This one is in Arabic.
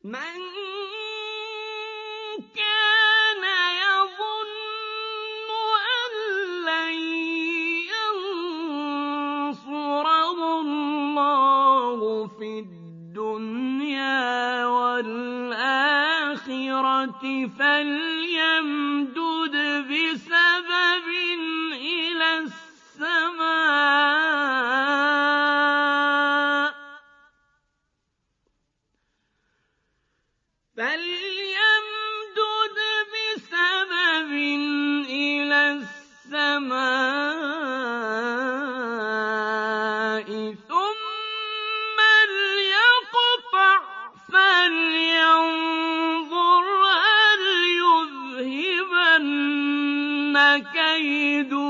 من كان يظن أن لن ينصره الله في الدنيا والآخرة فليمدد بسبب إلى السماء ثم ليقطع فلينظر هل يذهبن كيده